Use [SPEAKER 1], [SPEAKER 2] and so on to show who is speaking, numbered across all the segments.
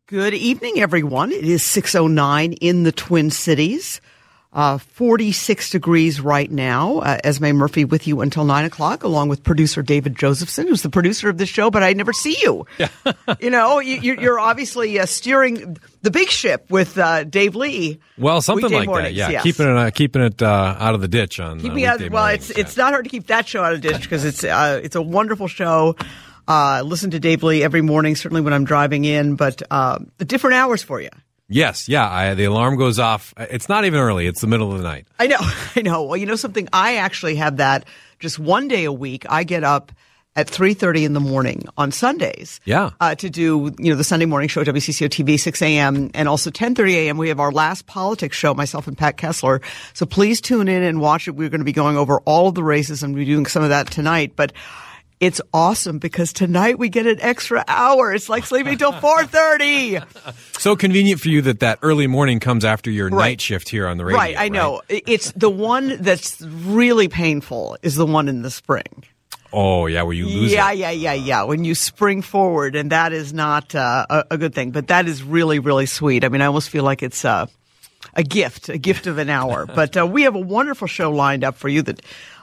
[SPEAKER 1] Good evening, everyone. It is 6:09 in the Twin Cities. 46 degrees right now. Esme Murphy with you until 9 o'clock, along with producer David Josephson, who's the producer of this show, but I never see you. Yeah. You're obviously steering the big ship with Dave Lee.
[SPEAKER 2] Well, something like
[SPEAKER 1] mornings,
[SPEAKER 2] that, yeah.
[SPEAKER 1] Yes.
[SPEAKER 2] Keeping it out of the ditch on weekday mornings.
[SPEAKER 1] It's not hard to keep that show out of the ditch because it's a wonderful show. Listen to Dave Lee every morning, certainly when I'm driving in, but the different hours for you.
[SPEAKER 2] Yes, yeah. The alarm goes off. It's not even early. It's the middle of the night.
[SPEAKER 1] I know. Well, you know something? I actually have that just one day a week. I get up at 3:30 in the morning on Sundays.
[SPEAKER 2] Yeah.
[SPEAKER 1] To do, the Sunday morning show, WCCO TV, 6 a.m. And also 10:30 a.m. We have our last politics show, myself and Pat Kessler. So please tune in and watch it. We're going to be going over all of the races and we're doing some of that tonight. But it's awesome because tonight we get an extra hour. It's like sleeping till 4:30.
[SPEAKER 2] So convenient for you that early morning comes after your night shift here on the radio.
[SPEAKER 1] Right, I know. It's the one that's really painful is the one in the spring.
[SPEAKER 2] Oh, yeah, where you lose it.
[SPEAKER 1] Yeah. When you spring forward, and that is not a good thing. But that is really, really sweet. I mean, I almost feel like it's a gift of an hour. But we have a wonderful show lined up for you that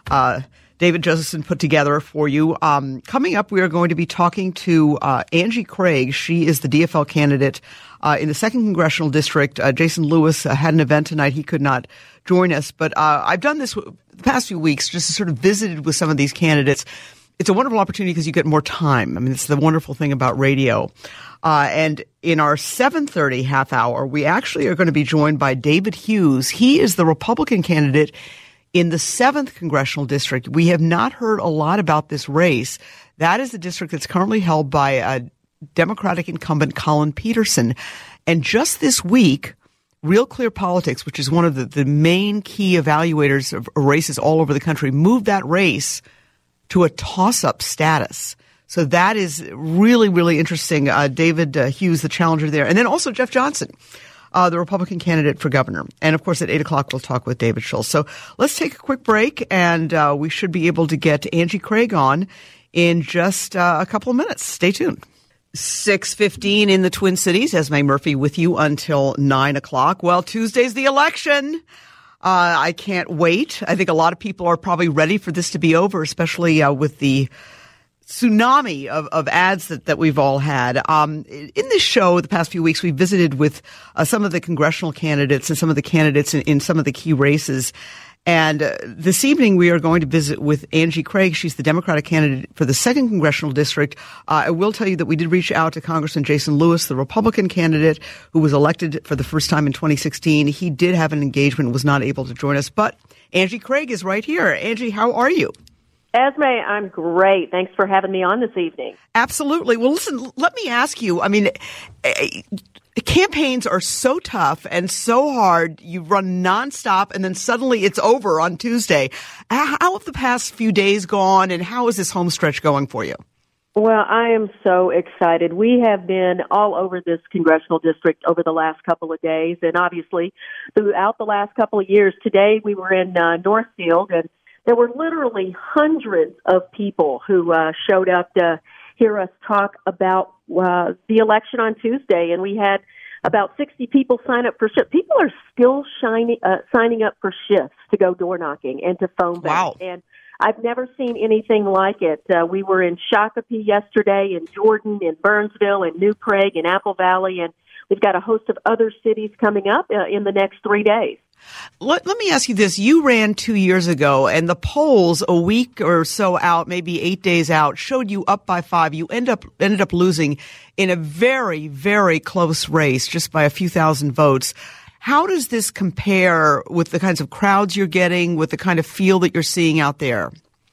[SPEAKER 1] David Josephson put together for you. Coming up, we are going to be talking to Angie Craig. She is the DFL candidate in the 2nd Congressional District. Jason Lewis had an event tonight. He could not join us. But I've done this the past few weeks, just sort of visited with some of these candidates. It's a wonderful opportunity because you get more time. I mean, it's the wonderful thing about radio. And in our 7:30 half hour, we actually are going to be joined by David Hughes. He is the Republican candidate in the 7th Congressional District. We have not heard a lot about this race. That is the district that's currently held by Democratic incumbent Collin Peterson. And just this week, Real Clear Politics, which is one of the main key evaluators of races all over the country, moved that race to a toss-up status. So that is really, really interesting. David Hughes, the challenger there. And then also Jeff Johnson, the Republican candidate for governor. And, of course, at 8 o'clock, we'll talk with David Schultz. So let's take a quick break, and we should be able to get Angie Craig on in just a couple of minutes. Stay tuned. 6:15 in the Twin Cities. Esme Murphy with you until 9 o'clock. Well, Tuesday's the election. I can't wait. I think a lot of people are probably ready for this to be over, especially with the tsunami of ads that we've all had. In this show, the past few weeks, we visited with some of the congressional candidates and some of the candidates in some of the key races. And this evening, we are going to visit with Angie Craig. She's the Democratic candidate for the 2nd Congressional District. I will tell you that we did reach out to Congressman Jason Lewis, the Republican candidate who was elected for the first time in 2016. He did have an engagement, was not able to join us. But Angie Craig is right here. Angie, how are you?
[SPEAKER 3] Esme, I'm great. Thanks for having me on this evening.
[SPEAKER 1] Absolutely. Well, listen, let me ask you, I mean, campaigns are so tough and so hard. You run nonstop and then suddenly it's over on Tuesday. How have the past few days gone and how is this home stretch going for you?
[SPEAKER 3] Well, I am so excited. We have been all over this congressional district over the last couple of days and obviously throughout the last couple of years. Today we were in Northfield and there were literally hundreds of people who showed up to hear us talk about the election on Tuesday, and we had about 60 people sign up for shifts. People are still signing up for shifts to go door knocking and to phone bank.
[SPEAKER 1] Wow.
[SPEAKER 3] And I've never seen anything like it. We were in Shakopee yesterday, in Jordan, in Burnsville, in New Prague, in Apple Valley, and we've got a host of other cities coming up in the next 3 days.
[SPEAKER 1] Let me ask you this. You ran 2 years ago, and the polls a week or so out, maybe 8 days out, showed you up by 5. You ended up losing in a very, very close race, just by a few thousand votes. How does this compare with the kinds of crowds you're getting, with the kind of feel that you're seeing out there?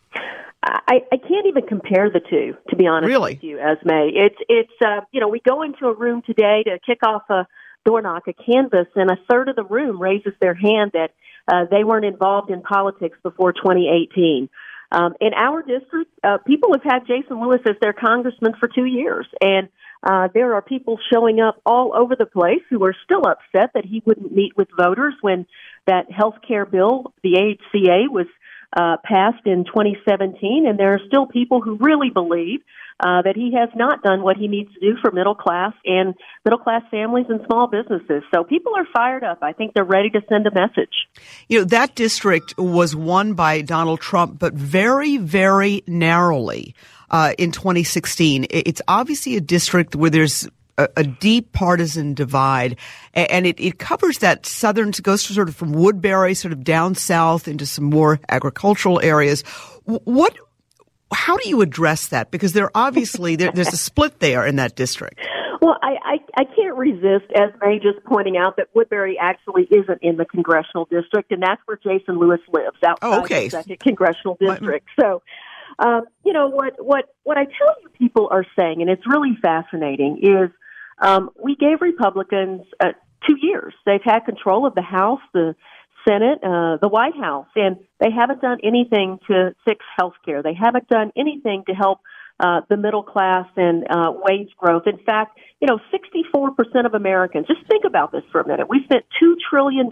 [SPEAKER 3] I can't even compare the two, to be honest with you, Esme. It's we go into a room today to kick off a door knock, a canvas, and a third of the room raises their hand that they weren't involved in politics before 2018. In our district, people have had Jason Lewis as their congressman for 2 years, and there are people showing up all over the place who are still upset that he wouldn't meet with voters when that health care bill, the AHCA, was passed in 2017, and there are still people who really believe that he has not done what he needs to do for middle class families and small businesses. So people are fired up. I think they're ready to send a message.
[SPEAKER 1] You know, that district was won by Donald Trump, but very, very narrowly in 2016. It's obviously a district where there's a deep partisan divide, and it covers that southern, goes to sort of from Woodbury sort of down south into some more agricultural areas. How do you address that? Because there's a split there in that district.
[SPEAKER 3] Well, I can't resist, as May just pointing out, that Woodbury actually isn't in the congressional district, and that's where Jason Lewis lives, outside the second congressional district. So, you know, what I tell you people are saying, and it's really fascinating, is we gave Republicans 2 years. They've had control of the House, the Senate, the White House, and they haven't done anything to fix health care. They haven't done anything to help the middle class and wage growth. In fact, you know, 64% of Americans, just think about this for a minute. We spent $2 trillion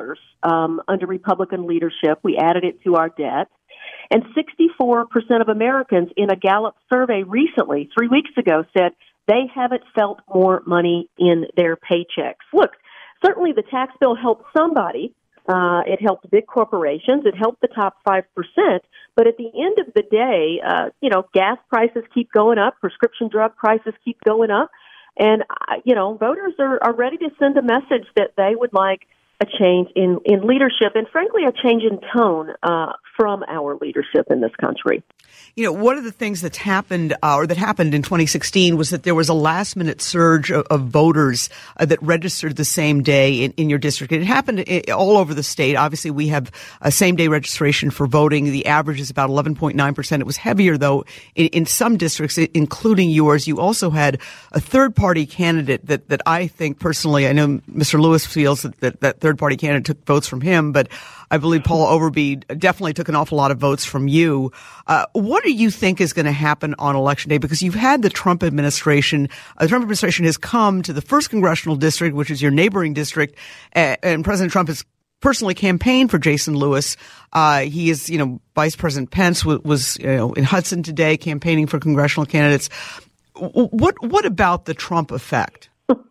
[SPEAKER 3] under Republican leadership. We added it to our debt. And 64% of Americans in a Gallup survey recently, 3 weeks ago, said they haven't felt more money in their paychecks. Look, certainly the tax bill helped somebody. It helped big corporations. It helped the top 5%. But at the end of the day, you know, gas prices keep going up. Prescription drug prices keep going up. And, you know, voters are ready to send a message that they would like a change in leadership and, frankly, a change in tone from our leadership in this country.
[SPEAKER 1] You know, one of the things that happened in 2016 was that there was a last-minute surge of voters that registered the same day in your district. It happened all over the state. Obviously, we have a same-day registration for voting. The average is about 11.9%. It was heavier, though, in some districts, including yours. You also had a third-party candidate that I think, personally, I know Mr. Lewis feels that third-party candidate took votes from him, but I believe Paul Overby definitely took an awful lot of votes from you. What do you think is going to happen on Election Day? Because you've had the Trump administration. The Trump administration has come to the first congressional district, which is your neighboring district, and President Trump has personally campaigned for Jason Lewis. He is, you know, Vice President Pence was in Hudson today campaigning for congressional candidates. What about the Trump effect?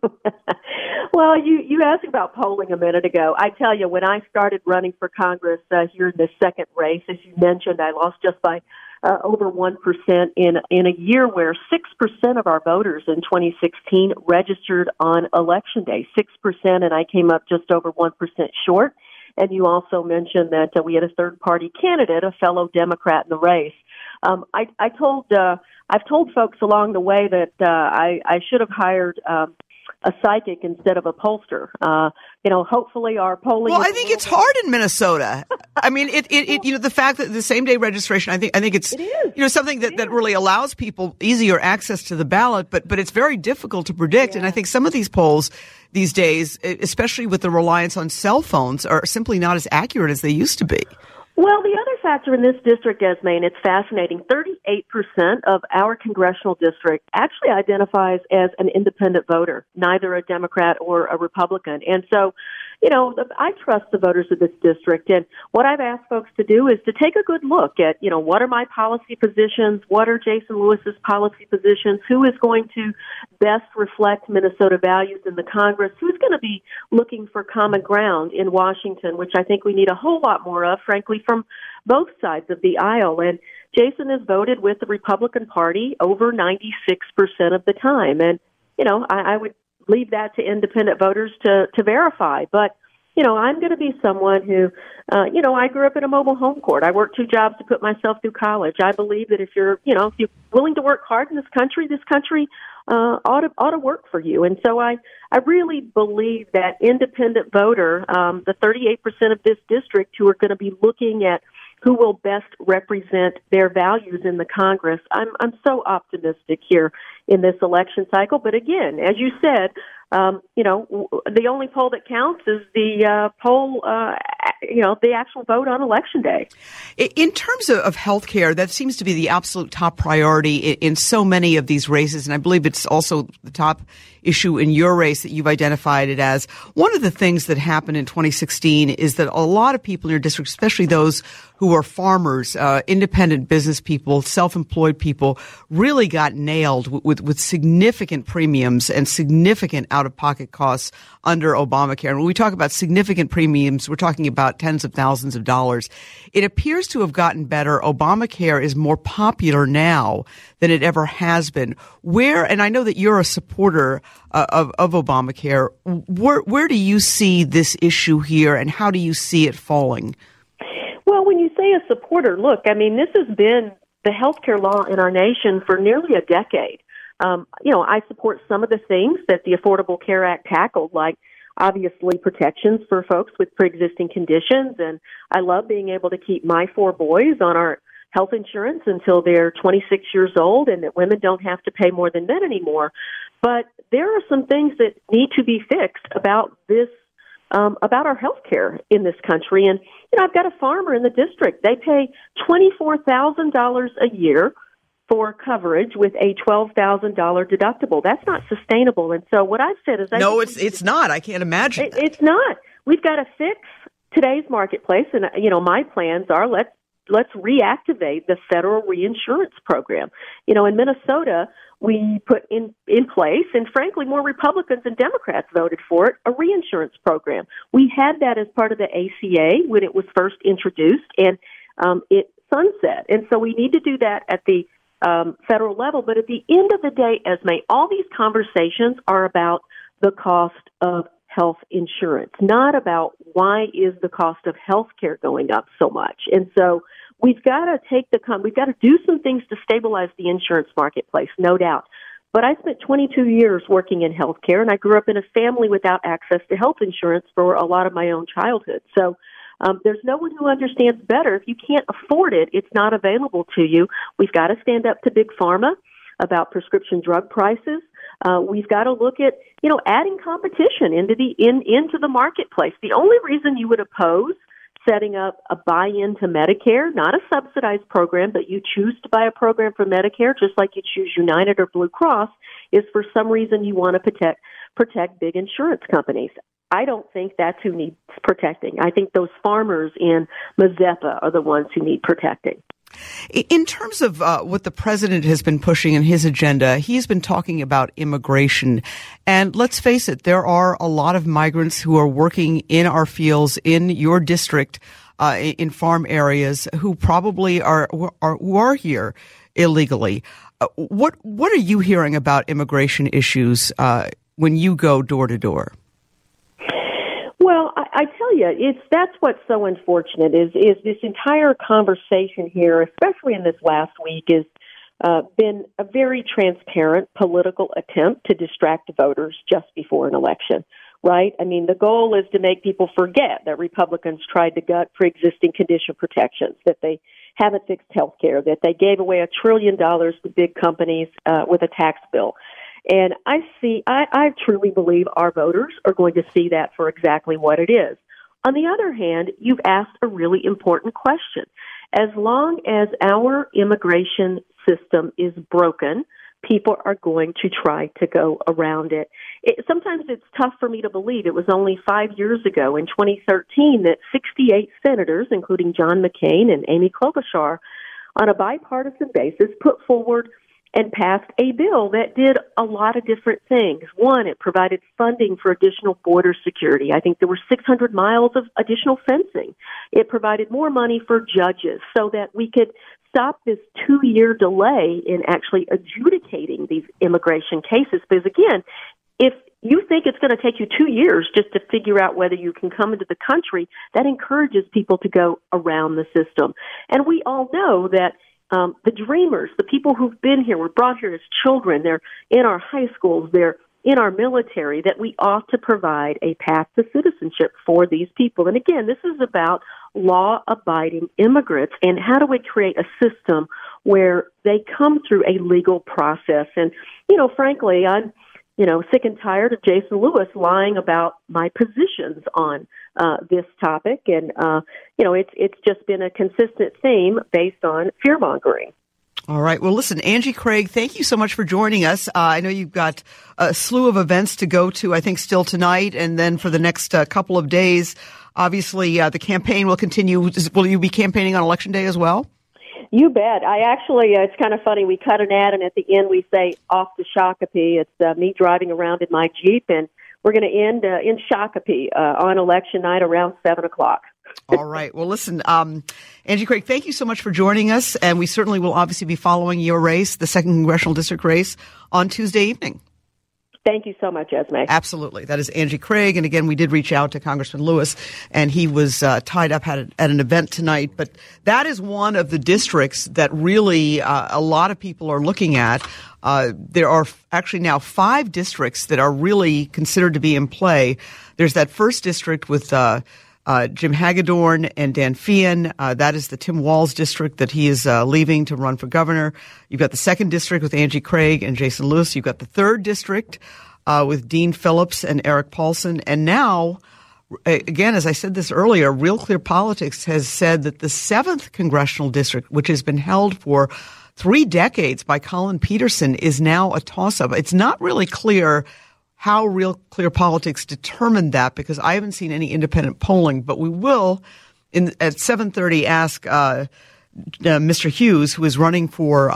[SPEAKER 3] Well, you asked about polling a minute ago. I tell you, when I started running for Congress here in this second race, as you mentioned, I lost just by over 1% in a year where 6% of our voters in 2016 registered on Election Day. 6%, and I came up just over 1% short. And you also mentioned that we had a third-party candidate, a fellow Democrat in the race. I've told folks along the way that I should have hired a psychic instead of a pollster. You know, hopefully our polling.
[SPEAKER 1] Well, I think it's hard in Minnesota. I mean, you know, the fact that the same day registration, I think it's you know, something that really allows people easier access to the ballot, but it's very difficult to predict. Yeah. And I think some of these polls these days, especially with the reliance on cell phones, are simply not as accurate as they used to be.
[SPEAKER 3] Well, the other factor in this district, Esme, and it's fascinating, 38% of our congressional district actually identifies as an independent voter, neither a Democrat or a Republican. And so, you know, I trust the voters of this district. And what I've asked folks to do is to take a good look at, you know, what are my policy positions? What are Jason Lewis's policy positions? Who is going to best reflect Minnesota values in the Congress? Who's going to be looking for common ground in Washington, which I think we need a whole lot more of, frankly, from both sides of the aisle. And Jason has voted with the Republican Party over 96% of the time. And, you know, I would leave that to independent voters to verify. But, you know, I'm going to be someone who, you know, I grew up in a mobile home court. I worked 2 jobs to put myself through college. I believe that if you're willing to work hard in this country ought to work for you. And so I really believe that independent voter, the 38% of this district who are going to be looking at who will best represent their values in the Congress. I'm so optimistic here in this election cycle. But again, as you said, you know, the only poll that counts is the poll, you know, the actual vote on Election Day.
[SPEAKER 1] In terms of health care, that seems to be the absolute top priority in so many of these races. And I believe it's also the top issue in your race that you've identified it as. One of the things that happened in 2016 is that a lot of people in your district, especially those who are farmers, independent business people, self-employed people, really got nailed with significant premiums and significant out-of-pocket costs under Obamacare. And when we talk about significant premiums, we're talking about tens of thousands of dollars. It appears to have gotten better. Obamacare is more popular now than it ever has been. And I know that you're a supporter of Obamacare. Where do you see this issue here, and how do you see it falling?
[SPEAKER 3] Well, when you say a supporter, look, I mean, this has been the healthcare law in our nation for nearly a decade. I support some of the things that the Affordable Care Act tackled, like obviously protections for folks with pre-existing conditions. And I love being able to keep my 4 boys on our health insurance until they're 26 years old, and that women don't have to pay more than men anymore. But there are some things that need to be fixed about this, about our health care in this country. And, I've got a farmer in the district. They pay $24,000 a year for coverage with a $12,000 deductible. That's not sustainable. And so what I've said is...
[SPEAKER 1] it's not. I can't imagine that.
[SPEAKER 3] It's not. We've got to fix today's marketplace. And, my plans are let's reactivate the federal reinsurance program. In Minnesota, we put in place, and frankly, more Republicans and Democrats voted for it, a reinsurance program. We had that as part of the ACA when it was first introduced, and it sunset. And so we need to do that at the federal level. But at the end of the day, Esme, all these conversations are about the cost of health insurance, not about why is the cost of health care going up so much. And so we've got to we've got to do some things to stabilize the insurance marketplace, no doubt. But I spent 22 years working in healthcare, and I grew up in a family without access to health insurance for a lot of my own childhood. So there's no one who understands better. If you can't afford it, it's not available to you. We've got to stand up to Big Pharma about prescription drug prices. We've got to look at, adding competition into the marketplace. The only reason you would oppose setting up a buy-in to Medicare, not a subsidized program, but you choose to buy a program for Medicare, just like you choose United or Blue Cross, is for some reason you want to protect big insurance companies. I don't think that's who needs protecting. I think those farmers in Mazeppa are the ones who need protecting.
[SPEAKER 1] In terms of what the president has been pushing in his agenda, he's been talking about immigration. And let's face it, there are a lot of migrants who are working in our fields in your district, in farm areas, who probably are here illegally. What are you hearing about immigration issues when you go door to door?
[SPEAKER 3] Well, I tell you, that's what's so unfortunate is this entire conversation here, especially in this last week, has been a very transparent political attempt to distract voters just before an election, right? I mean, the goal is to make people forget that Republicans tried to gut pre-existing condition protections, that they haven't fixed health care, that they gave away $1 trillion to big companies with a tax bill. And I truly believe our voters are going to see that for exactly what it is. On the other hand, you've asked a really important question. As long as our immigration system is broken, people are going to try to go around it. Sometimes it's tough for me to believe. It was only 5 years ago, in 2013, that 68 senators, including John McCain and Amy Klobuchar, on a bipartisan basis, put forward and passed a bill that did a lot of different things. One, it provided funding for additional border security. I think there were 600 miles of additional fencing. It provided more money for judges so that we could stop this 2-year delay in actually adjudicating these immigration cases. Because again, if you think it's going to take you 2 years just to figure out whether you can come into the country, that encourages people to go around the system. And we all know that the dreamers, the people who've been here, were brought here as children, they're in our high schools, they're in our military, that we ought to provide a path to citizenship for these people. And again, this is about law-abiding immigrants and how do we create a system where they come through a legal process. And, frankly, I'm sick and tired of Jason Lewis lying about my positions on this topic. And, it's just been a consistent theme based on fear-mongering.
[SPEAKER 1] All right. Well, listen, Angie Craig, thank you so much for joining us. I know you've got a slew of events to go to, I think, still tonight, and then for the next couple of days. Obviously, the campaign will continue. Will you be campaigning on Election Day as well?
[SPEAKER 3] You bet. I actually, it's kind of funny. We cut an ad, and at the end we say, off to Shakopee. It's me driving around in my Jeep, and we're going to end in Shakopee on election night around 7 o'clock.
[SPEAKER 1] All right. Well, listen, Angie Craig, thank you so much for joining us, and we certainly will obviously be following your race, the 2nd Congressional District race, on Tuesday evening.
[SPEAKER 3] Thank you so much, Esme.
[SPEAKER 1] Absolutely. That is Angie Craig. And again, we did reach out to Congressman Lewis, and he was tied up at an event tonight. But that is one of the districts that really a lot of people are looking at. There are actually now 5 districts that are really considered to be in play. There's that first district with Jim Hagedorn and Dan Feehan. That is the Tim Walz district that he is leaving to run for governor. You've got the second district with Angie Craig and Jason Lewis. You've got the third district with Dean Phillips and Eric Paulson. And now, again, as I said this earlier, Real Clear Politics has said that the 7th congressional district, which has been held for 3 decades by Collin Peterson, is now a toss-up. It's not really clear how Real Clear Politics determined that, because I haven't seen any independent polling, but we will at 7:30 ask Mr. Hughes, who is running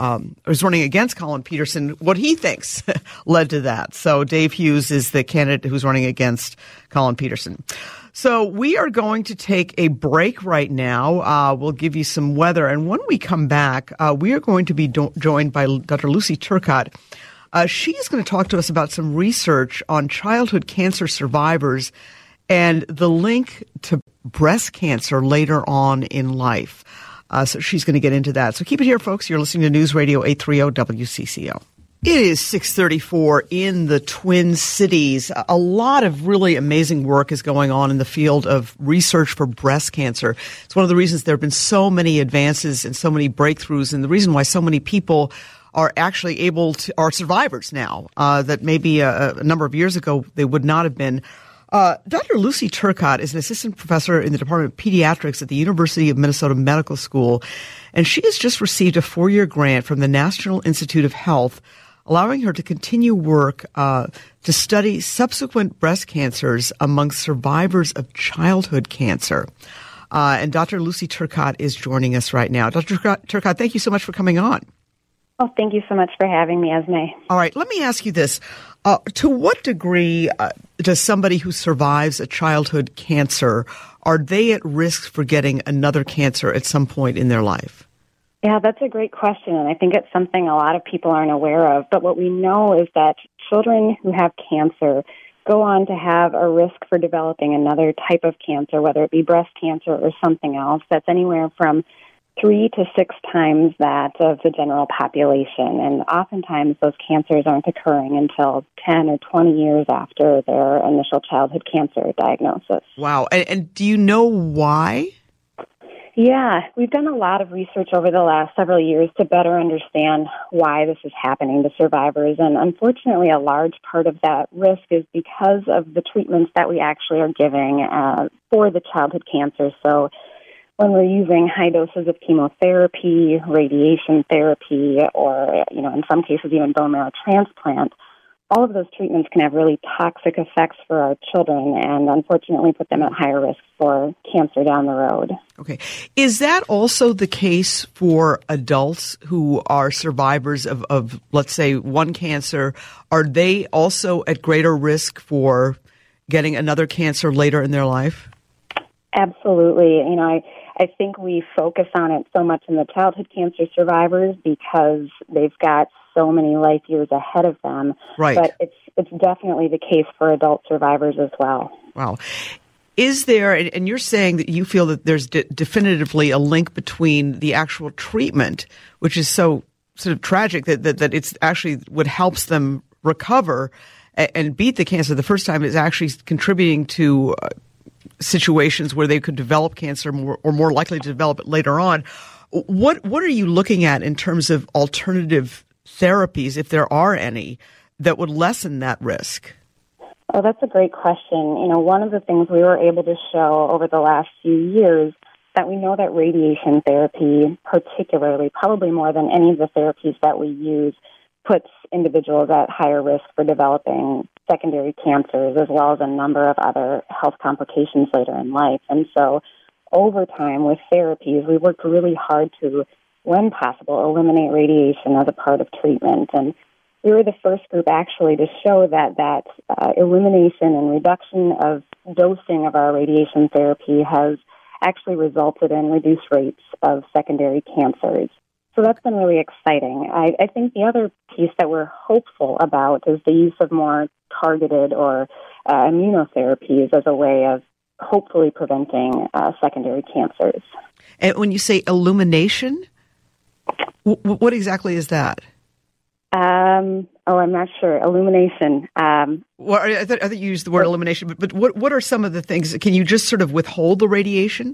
[SPEAKER 1] against Collin Peterson, what he thinks led to that. So Dave Hughes is the candidate who's running against Collin Peterson. So we are going to take a break right now. We'll give you some weather, and when we come back, we are going to be joined by Dr. Lucy Turcotte. She is going to talk to us about some research on childhood cancer survivors and the link to breast cancer later on in life. So she's going to get into that. So keep it here, folks. You're listening to News Radio 830 WCCO. It is 6:34 in the Twin Cities. A lot of really amazing work is going on in the field of research for breast cancer. It's one of the reasons there have been so many advances and so many breakthroughs, and the reason why so many people are actually are survivors now, that maybe a number of years ago they would not have been. Dr. Lucy Turcotte is an assistant professor in the Department of Pediatrics at the University of Minnesota Medical School, and she has just received a 4-year grant from the National Institute of Health, allowing her to continue work to study subsequent breast cancers among survivors of childhood cancer. And Dr. Lucy Turcotte is joining us right now. Dr. Turcotte, thank you so much for coming on.
[SPEAKER 4] Oh, thank you so much for having me, Esme.
[SPEAKER 1] All right, let me ask you this. To what degree does somebody who survives a childhood cancer, are they at risk for getting another cancer at some point in their life?
[SPEAKER 4] Yeah, that's a great question, and I think it's something a lot of people aren't aware of. But what we know is that children who have cancer go on to have a risk for developing another type of cancer, whether it be breast cancer or something else, that's anywhere from 3 to 6 times that of the general population. And oftentimes those cancers aren't occurring until 10 or 20 years after their initial childhood cancer diagnosis.
[SPEAKER 1] Wow. And do you know why?
[SPEAKER 4] Yeah, we've done a lot of research over the last several years to better understand why this is happening to survivors. And unfortunately, a large part of that risk is because of the treatments that we actually are giving for the childhood cancer. So when we're using high doses of chemotherapy, radiation therapy, or, in some cases even bone marrow transplant, all of those treatments can have really toxic effects for our children and unfortunately put them at higher risk for cancer down the road.
[SPEAKER 1] Okay. Is that also the case for adults who are survivors of let's say, one cancer? Are they also at greater risk for getting another cancer later in their life?
[SPEAKER 4] Absolutely. I think we focus on it so much in the childhood cancer survivors because they've got so many life years ahead of them.
[SPEAKER 1] Right.
[SPEAKER 4] But it's definitely the case for adult survivors as well.
[SPEAKER 1] Wow. Is there, and you're saying that you feel that there's definitively a link between the actual treatment, which is so sort of tragic that it's actually what helps them recover and beat the cancer the first time is actually contributing to situations where they could develop cancer or more likely to develop it later on. What are you looking at in terms of alternative therapies, if there are any, that would lessen that risk?
[SPEAKER 4] Oh, that's a great question. One of the things we were able to show over the last few years that we know that radiation therapy, particularly, probably more than any of the therapies that we use, puts individuals at higher risk for developing secondary cancers as well as a number of other health complications later in life. And so over time with therapies, we worked really hard to, when possible, eliminate radiation as a part of treatment. And we were the first group actually to show that elimination and reduction of dosing of our radiation therapy has actually resulted in reduced rates of secondary cancers. So that's been really exciting. I think the other piece that we're hopeful about is the use of more targeted or immunotherapies as a way of hopefully preventing secondary cancers.
[SPEAKER 1] And when you say illumination, what exactly is that?
[SPEAKER 4] I'm not sure. Illumination.
[SPEAKER 1] Well, I thought you used the word illumination, but what are some of the things? Can you just sort of withhold the radiation?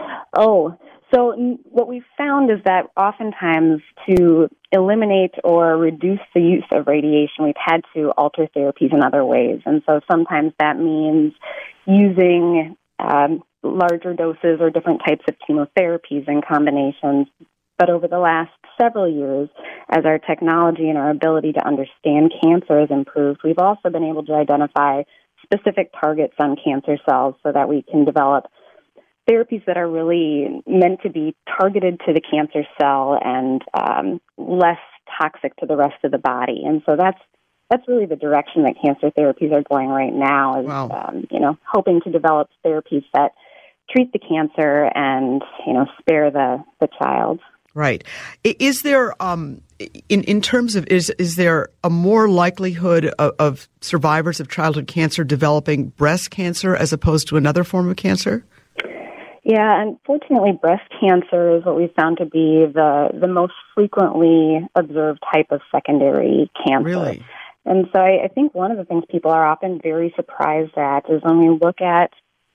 [SPEAKER 4] So what we've found is that oftentimes to eliminate or reduce the use of radiation, we've had to alter therapies in other ways. And so sometimes that means using larger doses or different types of chemotherapies in combinations. But over the last several years, as our technology and our ability to understand cancer has improved, we've also been able to identify specific targets on cancer cells so that we can develop therapies that are really meant to be targeted to the cancer cell and less toxic to the rest of the body. And so that's really the direction that cancer therapies are going right now, is
[SPEAKER 1] wow.
[SPEAKER 4] Hoping to develop therapies that treat the cancer and spare the child.
[SPEAKER 1] Right. Is there, in terms of, is there a more likelihood of survivors of childhood cancer developing breast cancer as opposed to another form of cancer?
[SPEAKER 4] Yeah, unfortunately, breast cancer is what we found to be the most frequently observed type of secondary cancer.
[SPEAKER 1] Really?
[SPEAKER 4] And so I think one of the things people are often very surprised at is when we look at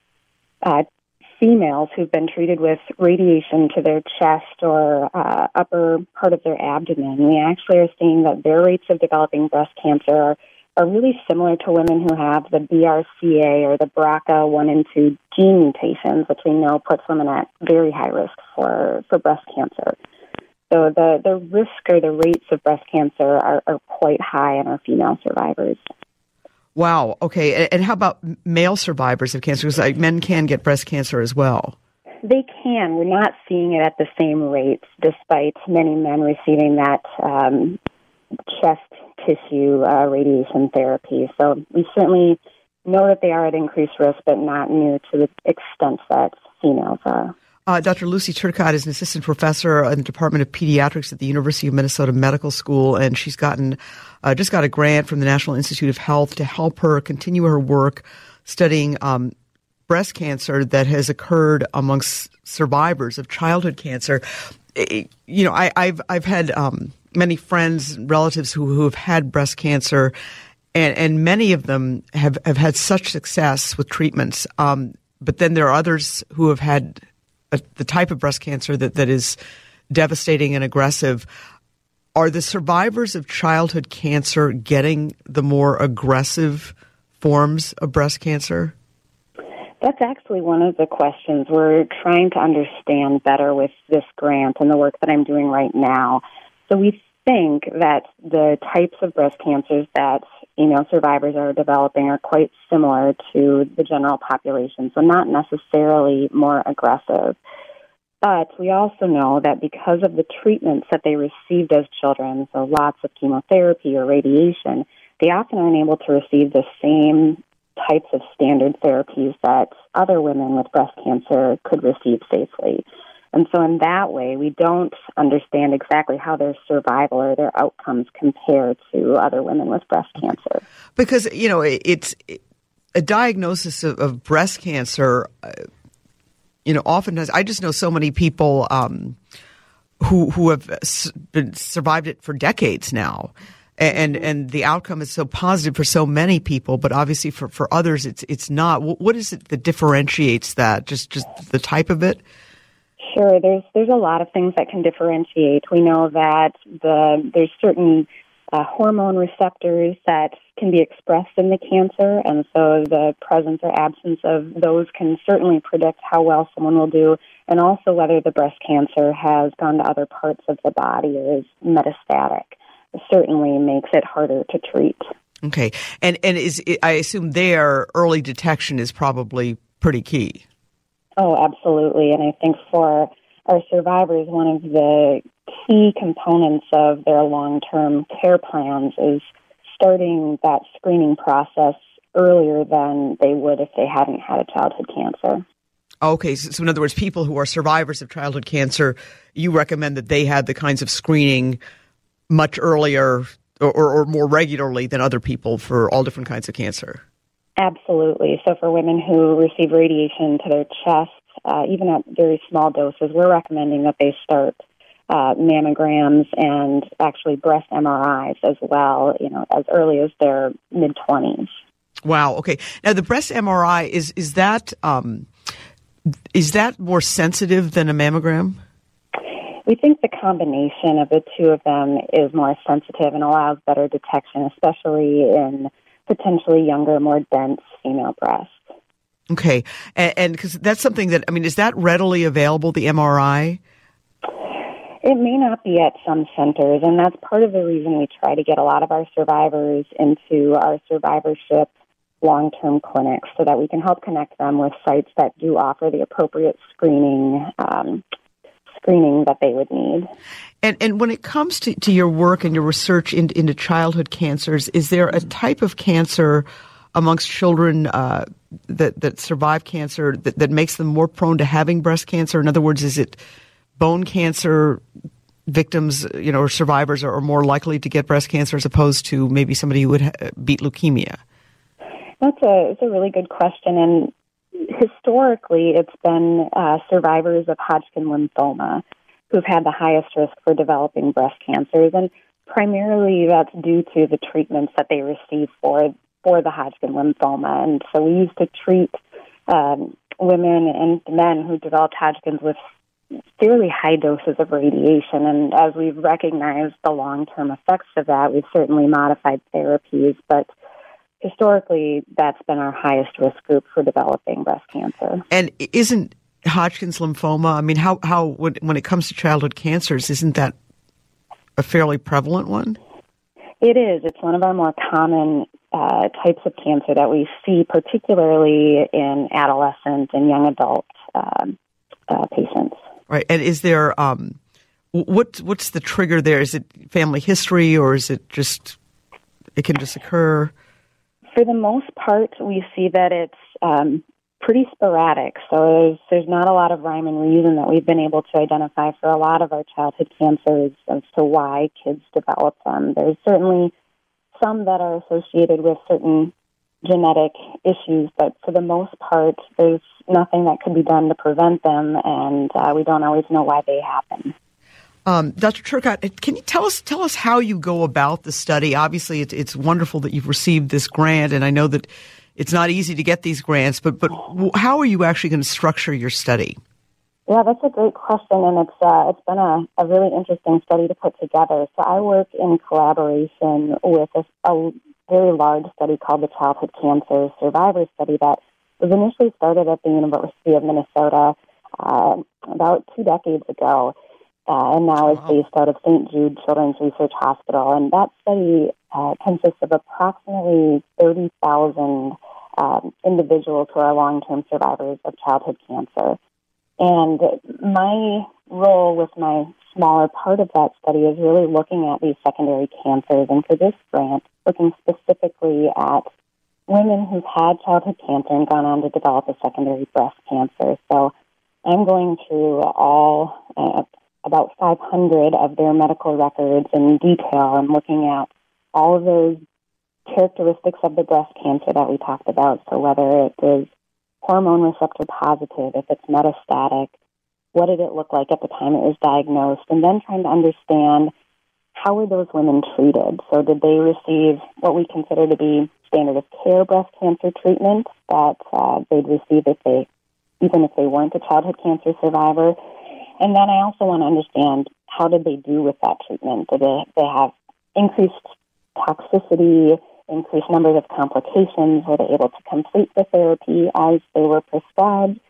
[SPEAKER 4] females who've been treated with radiation to their chest or upper part of their abdomen, we actually are seeing that their rates of developing breast cancer are really similar to women who have the BRCA or the BRCA1 and 2 gene mutations, which we know puts women at very high risk for breast cancer. So the risk or the rates of breast cancer are quite high in our female survivors.
[SPEAKER 1] Wow. Okay. And how about male survivors of cancer? Because men can get breast cancer as well.
[SPEAKER 4] They can. We're not seeing it at the same rates, despite many men receiving that chest tissue radiation therapy. So we certainly know that they are at increased risk, but not near to the extent that females are.
[SPEAKER 1] Dr. Lucy Turcotte is an assistant professor in the Department of Pediatrics at the University of Minnesota Medical School, and she's just got a grant from the National Institute of Health to help her continue her work studying breast cancer that has occurred amongst survivors of childhood cancer. I've had many friends, relatives who have had breast cancer, and many of them have had such success with treatments. But then there are others who have had the type of breast cancer that is devastating and aggressive. Are the survivors of childhood cancer getting the more aggressive forms of breast cancer?
[SPEAKER 4] That's actually one of the questions we're trying to understand better with this grant and the work that I'm doing right now. So we think that the types of breast cancers that survivors are developing are quite similar to the general population, so not necessarily more aggressive. But we also know that because of the treatments that they received as children, so lots of chemotherapy or radiation, they often aren't able to receive the same types of standard therapies that other women with breast cancer could receive safely. And so in that way, we don't understand exactly how their survival or their outcomes compare to other women with breast cancer.
[SPEAKER 1] Because, it's a diagnosis of breast cancer, often I just know so many people who have survived it for decades now. And the outcome is so positive for so many people, but obviously for others, it's not. What is it that differentiates that? Just the type of it?
[SPEAKER 4] Sure. There's a lot of things that can differentiate. We know that there's certain hormone receptors that can be expressed in the cancer, and so the presence or absence of those can certainly predict how well someone will do, and also whether the breast cancer has gone to other parts of the body or is metastatic. It certainly makes it harder to treat.
[SPEAKER 1] Okay, and I assume there early detection is probably pretty key.
[SPEAKER 4] Oh, absolutely, and I think for our survivors, one of the key components of their long-term care plans is starting that screening process earlier than they would if they hadn't had a childhood cancer.
[SPEAKER 1] Okay, so in other words, people who are survivors of childhood cancer, you recommend that they had the kinds of screening much earlier or more regularly than other people for all different kinds of cancer?
[SPEAKER 4] Absolutely. So for women who receive radiation to their chest, even at very small doses, we're recommending that they start mammograms and actually breast MRIs as well, as early as their mid-20s.
[SPEAKER 1] Wow. Okay. Now, the breast MRI, is that more sensitive than a mammogram?
[SPEAKER 4] We think the combination of the two of them is more sensitive and allows better detection, especially in potentially younger, more dense female breasts.
[SPEAKER 1] Okay. And because that's something that, is that readily available, the MRI?
[SPEAKER 4] It may not be at some centers, and that's part of the reason we try to get a lot of our survivors into our survivorship long-term clinics so that we can help connect them with sites that do offer the appropriate screening that they would need.
[SPEAKER 1] And when it comes to your work and your research into childhood cancers, is there a type of cancer amongst children that survive cancer that makes them more prone to having breast cancer? In other words, is it bone cancer victims, or survivors are more likely to get breast cancer as opposed to maybe somebody who would beat leukemia?
[SPEAKER 4] It's a really good question, and historically, it's been survivors of Hodgkin lymphoma who've had the highest risk for developing breast cancers, and primarily that's due to the treatments that they receive for the Hodgkin lymphoma. And so we used to treat women and men who developed Hodgkin's with fairly high doses of radiation, and as we've recognized the long-term effects of that, we've certainly modified therapies, but historically, that's been our highest risk group for developing breast cancer.
[SPEAKER 1] And isn't Hodgkin's lymphoma, how when it comes to childhood cancers, isn't that a fairly prevalent one?
[SPEAKER 4] It is. It's one of our more common types of cancer that we see, particularly in adolescent and young adult patients.
[SPEAKER 1] Right. And is there, what's the trigger there? Is it family history, or is it just, it can just occur?
[SPEAKER 4] For the most part, we see that it's pretty sporadic. So there's not a lot of rhyme and reason that we've been able to identify for a lot of our childhood cancers as to why kids develop them. There's certainly some that are associated with certain genetic issues, but for the most part, there's nothing that can be done to prevent them, and we don't always know why they happen.
[SPEAKER 1] Dr. Turcotte, can you tell us how you go about the study? Obviously, it's wonderful that you've received this grant, and I know that it's not easy to get these grants, but how are you actually going to structure your study?
[SPEAKER 4] Yeah, that's a great question, and it's been a really interesting study to put together. So I work in collaboration with a very large study called the Childhood Cancer Survivor Study that was initially started at the University of Minnesota about 2 decades ago, and now is based out of St. Jude Children's Research Hospital. And that study consists of approximately 30,000 individuals who are long-term survivors of childhood cancer. And my role with my smaller part of that study is really looking at these secondary cancers. And for this grant, looking specifically at women who've had childhood cancer and gone on to develop a secondary breast cancer. So I'm going through about 500 of their medical records in detail and looking at all of those characteristics of the breast cancer that we talked about. So whether it is hormone receptor positive, if it's metastatic, what did it look like at the time it was diagnosed, and then trying to understand how were those women treated. So did they receive what we consider to be standard of care breast cancer treatment that they'd receive even if they weren't a childhood cancer survivor? And then I also want to understand how did they do with that treatment? Did they have increased toxicity, increased numbers of complications? Were they able to complete the therapy as they were prescribed?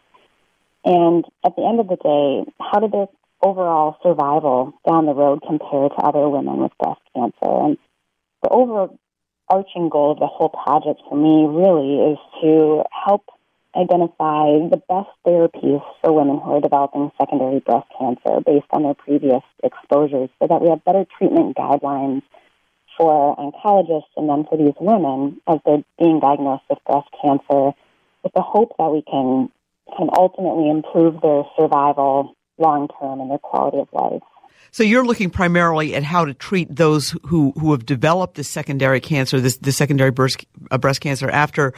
[SPEAKER 4] And at the end of the day, how did their overall survival down the road compare to other women with breast cancer? And the overarching goal of the whole project for me really is to help identify the best therapies for women who are developing secondary breast cancer based on their previous exposures, so that we have better treatment guidelines for oncologists and then for these women as they're being diagnosed with breast cancer, with the hope that we can ultimately improve their survival long-term and their quality of life.
[SPEAKER 1] So you're looking primarily at how to treat those who have developed this secondary cancer, this secondary breast cancer after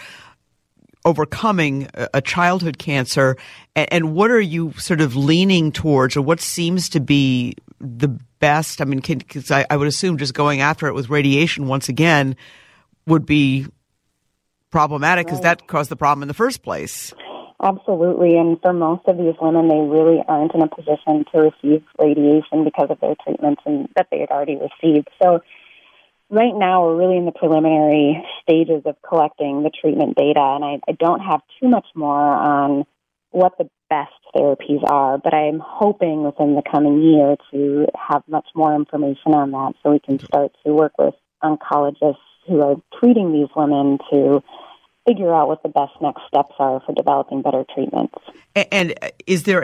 [SPEAKER 1] overcoming a childhood cancer. And what are you sort of leaning towards, or what seems to be the best? I mean, because I would assume just going after it with radiation once again would be problematic, because that caused the problem in the first place.
[SPEAKER 4] Absolutely. And for most of these women, they really aren't in a position to receive radiation because of their treatments and that they had already received. So right now, we're really in the preliminary stages of collecting the treatment data, and I don't have too much more on what the best therapies are, but I'm hoping within the coming year to have much more information on that so we can start to work with oncologists who are treating these women to figure out what the best next steps are for developing better treatments.
[SPEAKER 1] And is there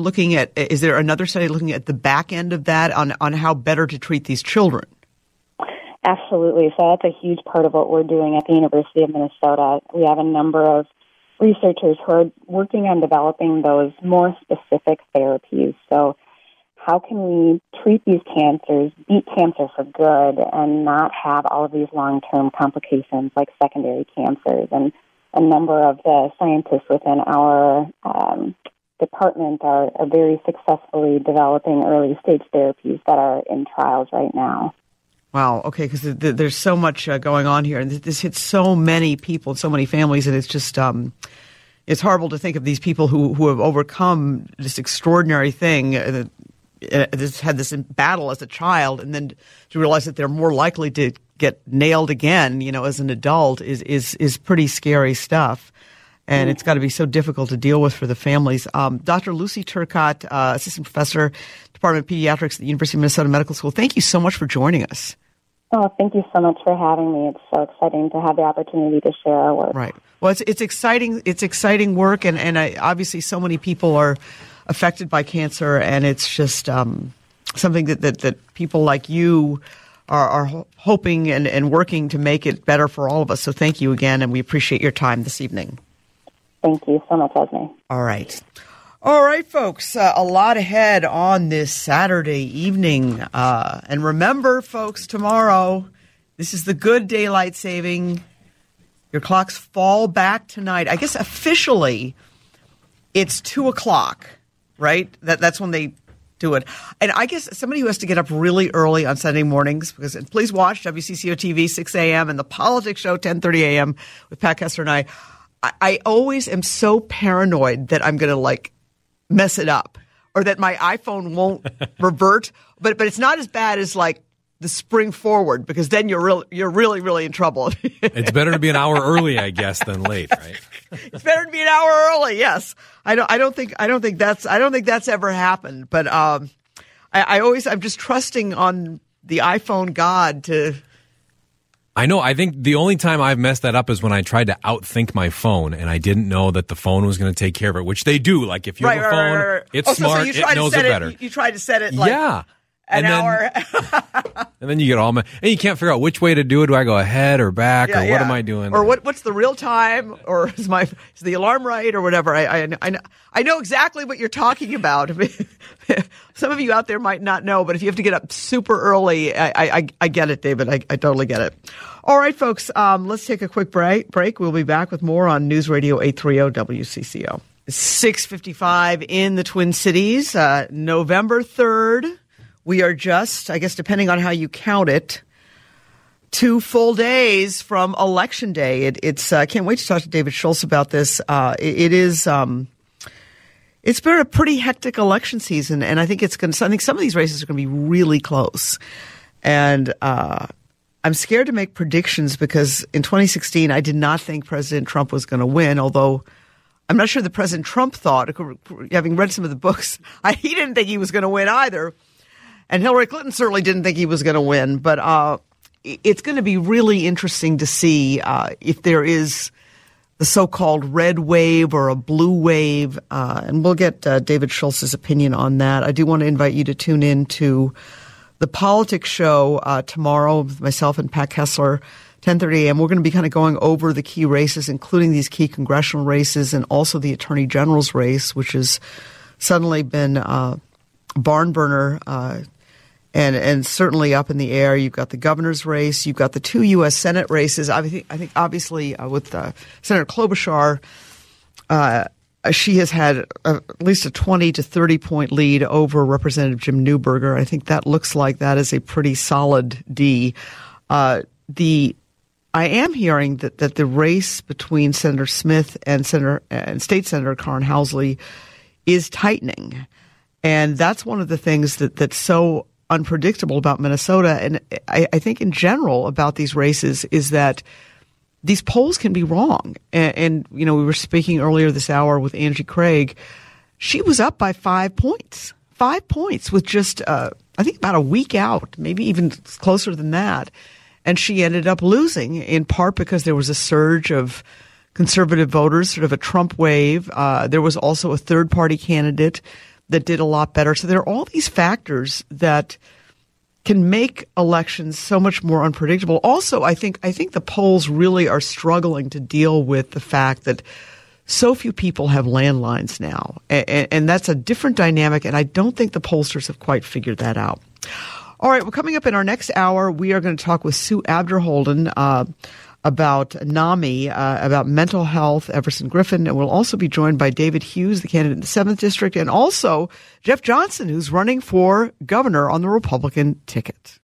[SPEAKER 1] another study looking at the back end of that on how better to treat these children?
[SPEAKER 4] Absolutely. So that's a huge part of what we're doing at the University of Minnesota. We have a number of researchers who are working on developing those more specific therapies. So how can we treat these cancers, beat cancer for good, and not have all of these long-term complications like secondary cancers? And a number of the scientists within our department are very successfully developing early-stage therapies that are in trials right now.
[SPEAKER 1] Wow. Okay. Because there's so much going on here, and this hits so many people, so many families, and it's just it's horrible to think of these people who have overcome this extraordinary thing, had this battle as a child, and then to realize that they're more likely to get nailed again, as an adult is pretty scary stuff. And it's got to be so difficult to deal with for the families. Dr. Lucy Turcotte, Assistant Professor, Department of Pediatrics at the University of Minnesota Medical School, thank you so much for joining us.
[SPEAKER 4] Oh, thank you so much for having me. It's so exciting to have the opportunity to share our work.
[SPEAKER 1] Right. Well, it's exciting. It's exciting work, and obviously so many people are affected by cancer, and it's just something that people like you are hoping and working to make it better for all of us. So thank you again, and we appreciate your time this evening.
[SPEAKER 4] Thank you so much, Esme.
[SPEAKER 1] All right. All right, folks, a lot ahead on this Saturday evening. And remember, folks, tomorrow, this is the good daylight saving. Your clocks fall back tonight. I guess officially it's 2 o'clock, right? That's when they do it. And I guess somebody who has to get up really early on Sunday mornings, because please watch WCCO TV, 6 a.m. and the Politics Show, 10:30 a.m. with Pat Kessler and I always am so paranoid that I'm going to, mess it up, or that my iPhone won't revert. But it's not as bad as the spring forward, because then you're really, really in trouble.
[SPEAKER 2] It's better to be an hour early, I guess, than late, right?
[SPEAKER 1] It's better to be an hour early. Yes, I don't think that's ever happened. But I'm just trusting on the iPhone God to.
[SPEAKER 2] I know. I think the only time I've messed that up is when I tried to outthink my phone, and I didn't know that the phone was going to take care of it, which they do. If you have a phone, it's smart. So it knows it better.
[SPEAKER 1] You tried to set it
[SPEAKER 2] an
[SPEAKER 1] hour.
[SPEAKER 2] And then you get and you can't figure out which way to do it. Do I go ahead or back, or what am I doing?
[SPEAKER 1] Or what's the real time? Or is the alarm right, or whatever? I know exactly what you're talking about. Some of you out there might not know, but if you have to get up super early, I get it, David. I totally get it. All right, folks, let's take a quick break. We'll be back with more on News Radio 830 WCCO. 6:55 in the Twin Cities, November 3rd. We are just, I guess, depending on how you count it, 2 full days from Election Day. It's I can't wait to talk to David Schultz about this. It's been a pretty hectic election season, and I think some of these races are going to be really close. And I'm scared to make predictions because in 2016, I did not think President Trump was going to win, although I'm not sure that President Trump thought, having read some of the books, he didn't think he was going to win either. And Hillary Clinton certainly didn't think he was going to win. But it's going to be really interesting to see if there is the so-called red wave or a blue wave. And we'll get David Schultz's opinion on that. I do want to invite you to tune in to the Politics Show tomorrow with myself and Pat Kessler, 10:30 a.m. We're going to be kind of going over the key races, including these key congressional races and also the Attorney General's race, which has suddenly been barn burner and certainly up in the air. You've got the governor's race. You've got the 2 U.S. Senate races. I think obviously with Senator Klobuchar, she has had at least a 20 to 30 point lead over Representative Jim Newberger. I think that looks like that is a pretty solid D. I am hearing that the race between Senator Smith and State Senator Karen Housley is tightening, and that's one of the things that's so unpredictable about Minnesota. And I think in general about these races is that these polls can be wrong. And we were speaking earlier this hour with Angie Craig. She was up by 5 points. 5 points with just, I think about a week out, maybe even closer than that. And she ended up losing in part because there was a surge of conservative voters, sort of a Trump wave. There was also a third-party candidate that did a lot better. So there are all these factors that can make elections so much more unpredictable. Also, I think the polls really are struggling to deal with the fact that so few people have landlines now. And that's a different dynamic, and I don't think the pollsters have quite figured that out. All right, well, coming up in our next hour, we are going to talk with Sue Abderholden about NAMI, about mental health, Everson Griffin, and we'll also be joined by David Hughes, the candidate in the 7th District, and also Jeff Johnson, who's running for governor on the Republican ticket.